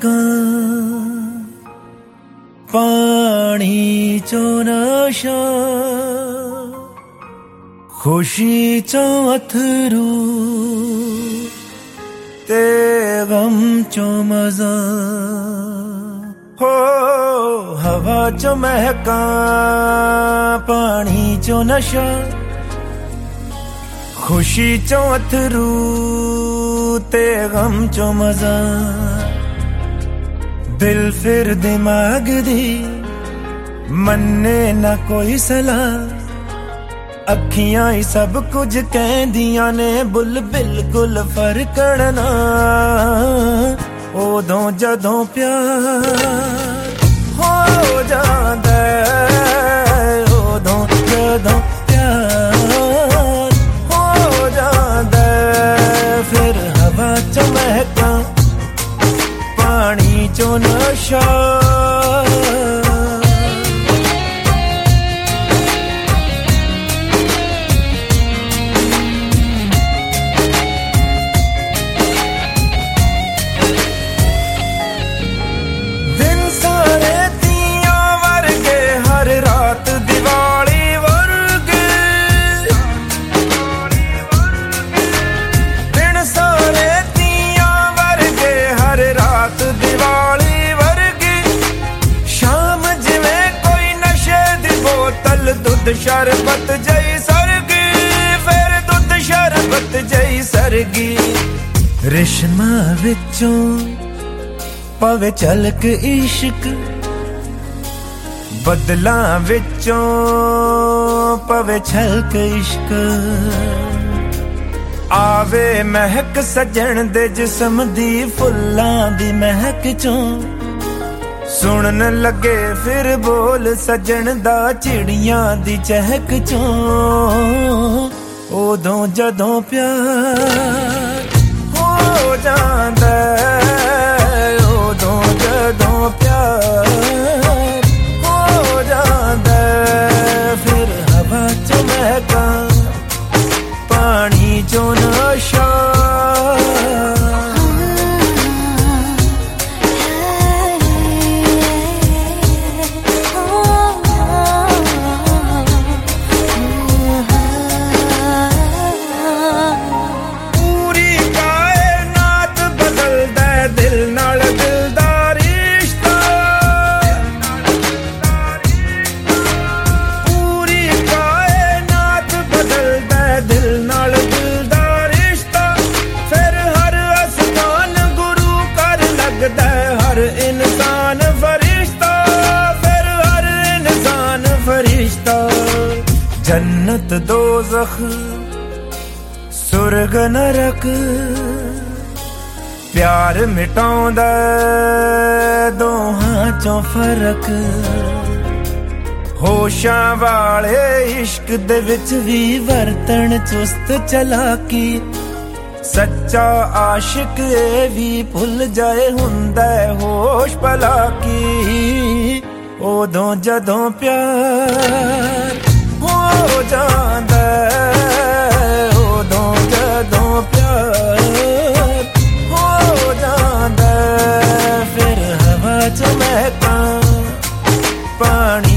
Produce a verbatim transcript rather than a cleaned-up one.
महकां पानी चो नशा खुशी चो अथरू ते गम चो मजा हो हवा चो महकां पानी चो नशा खुशी चो अथरू ते गम चो मजा दिल फिर दिमाग दी मन्ने ना कोई सलाह अखियां ही सब कुछ कहदियां ने बुल बिल्कुल फरकना उदों जदों प्यार हो जांदा उदों जदों प्यार हो जांदा फिर हवा च महकां पानी चो नशा दिन सारे दिया वर्गे हर रात दिवाली वर्गे दिन सारे दिया वर्गे हर रात दिवाली वर्गी शाम जिवें कोई नशे दी बोतल दुध शरबत जई सरगी फिर दुध शरबत जई सरगी रिश्मा विचों पवे झलक इश्क बदलां विचों पवे झलक इश्क आवे महक सजन दे जिस्म दी फुल्लां दी महक चों सुनन लगे फिर बोल सजन दा चिड़ियां दी चहक चों उदों जदों प्यार हो जांदा उदों जदों प्यार हो जांदा फिर हवा च महकां पानी चो नशा पूरी कायनात बदलदा दिल नाल दिल दा रिश्ता पूरी कायनात बदलदा दिल नाल दिल दा रिश्ता फिर हर आसमान गुरु कर लगदा हर इंसान फरिश्ता फिर हर इंसान फरिश्ता जन्नत दोज़ख सुर्ग नरक प्यार मिटाउंदा दोहां चों फरक होशां वाले इश्क दे विच भी वरतन चुस्त चलाकी सच्चा आशिक ए भी भुल जाए हुंदा होश भलाकी उदों जदों प्यार हो जांदा उदों जदों प्यार हो जांदा फिर हवा च महकां पानी